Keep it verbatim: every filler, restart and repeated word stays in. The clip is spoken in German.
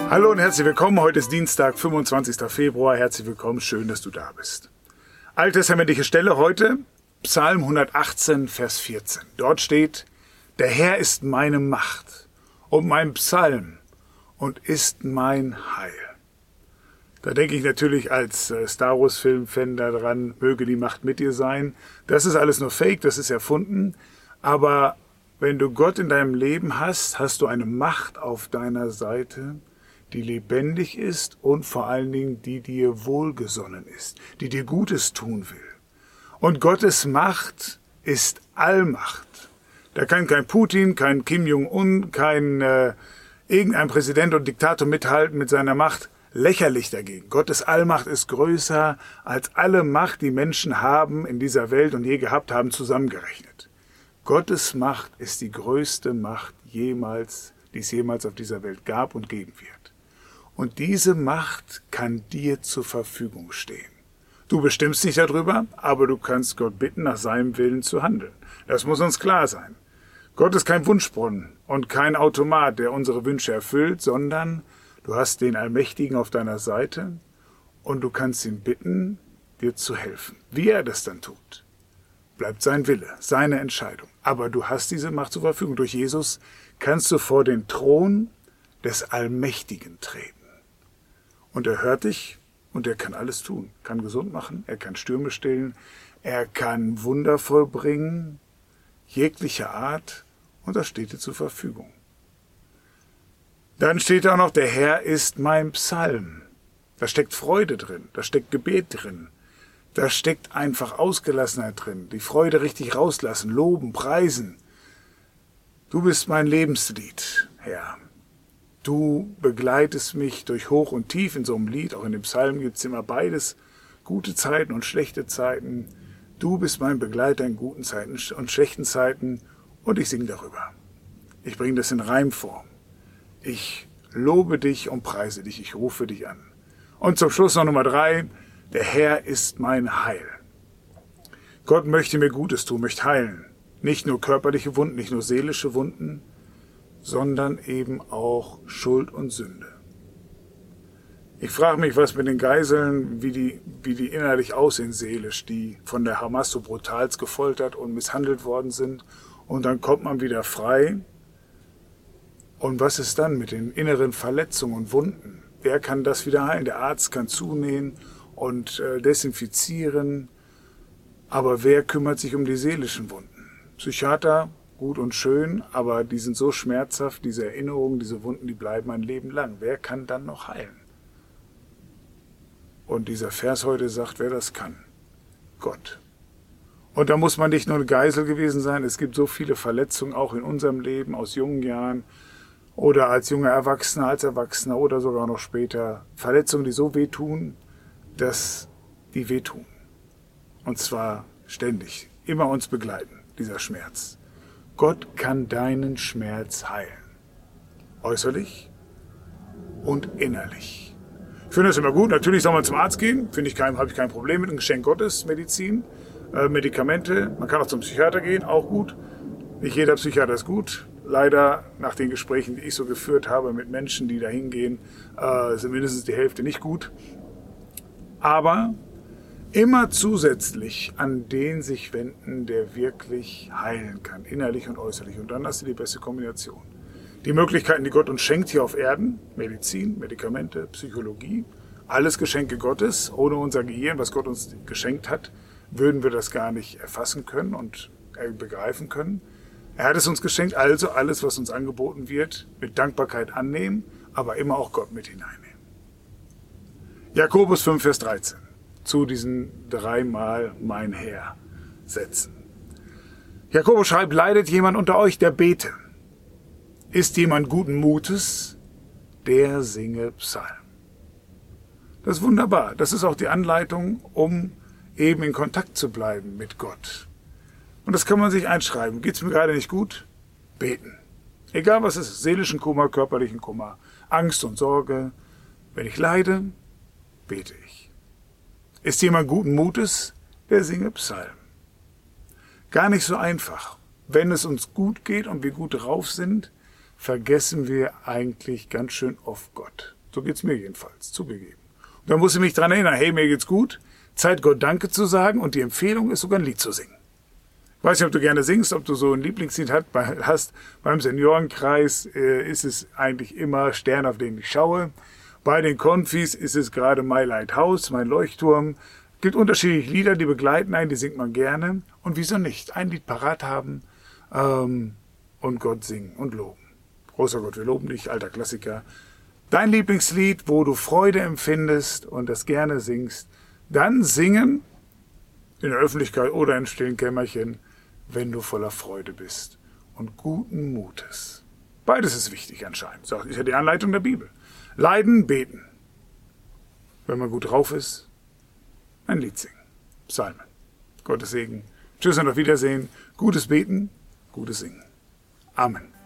Hallo und herzlich willkommen. Heute ist Dienstag, fünfundzwanzigster Februar. Herzlich willkommen. Schön, dass du da bist. Alttestamentliche Stelle heute, Psalm hundertachtzehn, Vers vierzehn. Dort steht, der Herr ist meine Macht und mein Psalm und ist mein Heil. Da denke ich natürlich als Star Wars Film-Fan daran, möge die Macht mit dir sein. Das ist alles nur Fake, das ist erfunden. Aber wenn du Gott in deinem Leben hast, hast du eine Macht auf deiner Seite, die lebendig ist und vor allen Dingen, die dir wohlgesonnen ist, die dir Gutes tun will. Und Gottes Macht ist Allmacht. Da kann kein Putin, kein Kim Jong-un, kein äh, irgendein Präsident und Diktator mithalten mit seiner Macht. Lächerlich dagegen. Gottes Allmacht ist größer als alle Macht, die Menschen haben in dieser Welt und je gehabt haben, zusammengerechnet. Gottes Macht ist die größte Macht jemals, die es jemals auf dieser Welt gab und geben wird. Und diese Macht kann dir zur Verfügung stehen. Du bestimmst nicht darüber, aber du kannst Gott bitten, nach seinem Willen zu handeln. Das muss uns klar sein. Gott ist kein Wunschbrunnen und kein Automat, der unsere Wünsche erfüllt, sondern du hast den Allmächtigen auf deiner Seite und du kannst ihn bitten, dir zu helfen. Wie er das dann tut, bleibt sein Wille, seine Entscheidung. Aber du hast diese Macht zur Verfügung. Durch Jesus kannst du vor den Thron des Allmächtigen treten. Und er hört dich und er kann alles tun. Er kann gesund machen, er kann Stürme stillen, er kann Wunder vollbringen, jeglicher Art, und das steht dir zur Verfügung. Dann steht auch noch, der Herr ist mein Psalm. Da steckt Freude drin, da steckt Gebet drin, da steckt einfach Ausgelassenheit drin, die Freude richtig rauslassen, loben, preisen. Du bist mein Lebenslied, Herr. Du begleitest mich durch Hoch und Tief in so einem Lied, auch in dem Psalm gibt es immer beides, gute Zeiten und schlechte Zeiten. Du bist mein Begleiter in guten Zeiten und schlechten Zeiten und ich singe darüber. Ich bringe das in Reimform. Ich lobe dich und preise dich, ich rufe dich an. Und zum Schluss noch Nummer drei, der Herr ist mein Heil. Gott möchte mir Gutes tun, möchte heilen. Nicht nur körperliche Wunden, nicht nur seelische Wunden, sondern eben auch Schuld und Sünde. Ich frage mich, was mit den Geiseln, wie die, wie die innerlich aussehen seelisch, die von der Hamas so brutalst gefoltert und misshandelt worden sind. Und dann kommt man wieder frei. Und was ist dann mit den inneren Verletzungen und Wunden? Wer kann das wieder heilen? Der Arzt kann zunähen und äh, desinfizieren. Aber wer kümmert sich um die seelischen Wunden? Psychiater, gut und schön, aber die sind so schmerzhaft, diese Erinnerungen, diese Wunden, die bleiben ein Leben lang. Wer kann dann noch heilen? Und dieser Vers heute sagt, wer das kann? Gott. Und da muss man nicht nur eine Geisel gewesen sein, es gibt so viele Verletzungen auch in unserem Leben aus jungen Jahren oder als junger Erwachsener, als Erwachsener oder sogar noch später. Verletzungen, die so wehtun, dass die wehtun. Und zwar ständig, immer uns begleiten, dieser Schmerz. Gott kann deinen Schmerz heilen. Äußerlich und innerlich. Ich finde das immer gut. Natürlich soll man zum Arzt gehen. Finde ich kein, habe ich kein Problem mit. Ein Geschenk Gottes, Medizin, äh, Medikamente. Man kann auch zum Psychiater gehen, auch gut. Nicht jeder Psychiater ist gut. Leider, nach den Gesprächen, die ich so geführt habe mit Menschen, die da hingehen, äh, sind mindestens die Hälfte nicht gut. Aber immer zusätzlich an den sich wenden, der wirklich heilen kann, innerlich und äußerlich. Und dann hast du die beste Kombination. Die Möglichkeiten, die Gott uns schenkt hier auf Erden, Medizin, Medikamente, Psychologie, alles Geschenke Gottes. Ohne unser Gehirn, was Gott uns geschenkt hat, würden wir das gar nicht erfassen können und begreifen können. Er hat es uns geschenkt, also alles, was uns angeboten wird, mit Dankbarkeit annehmen, aber immer auch Gott mit hineinnehmen. Jakobus fünf, Vers dreizehn. Zu diesen dreimal mein Herr setzen. Jakobus schreibt, leidet jemand unter euch, der bete? Ist jemand guten Mutes, der singe Psalm. Das ist wunderbar. Das ist auch die Anleitung, um eben in Kontakt zu bleiben mit Gott. Und das kann man sich einschreiben. Geht's mir gerade nicht gut? Beten. Egal was es ist, seelischen Kummer, körperlichen Kummer, Angst und Sorge. Wenn ich leide, bete ich. Ist jemand guten Mutes, der singe Psalm. Gar nicht so einfach. Wenn es uns gut geht und wir gut drauf sind, vergessen wir eigentlich ganz schön oft Gott. So geht's mir jedenfalls, zugegeben. Und da muss ich mich dran erinnern, hey, mir geht's gut, Zeit Gott Danke zu sagen und die Empfehlung ist sogar ein Lied zu singen. Ich weiß nicht, ob du gerne singst, ob du so ein Lieblingslied hast. Beim Seniorenkreis äh, ist es eigentlich immer Stern, auf den ich schaue. Bei den Konfis ist es gerade My Lighthouse, mein Leuchtturm. Es gibt unterschiedliche Lieder, die begleiten einen, die singt man gerne. Und wieso nicht? Ein Lied parat haben ähm, und Gott singen und loben. Großer Gott, wir loben dich, alter Klassiker. Dein Lieblingslied, wo du Freude empfindest und das gerne singst, dann singen in der Öffentlichkeit oder in stillen Kämmerchen, wenn du voller Freude bist und guten Mutes. Beides ist wichtig anscheinend, sagt ja die Anleitung der Bibel. Leiden, beten. Wenn man gut drauf ist, ein Lied singen. Psalmen. Gottes Segen. Tschüss und auf Wiedersehen. Gutes Beten, gutes Singen. Amen.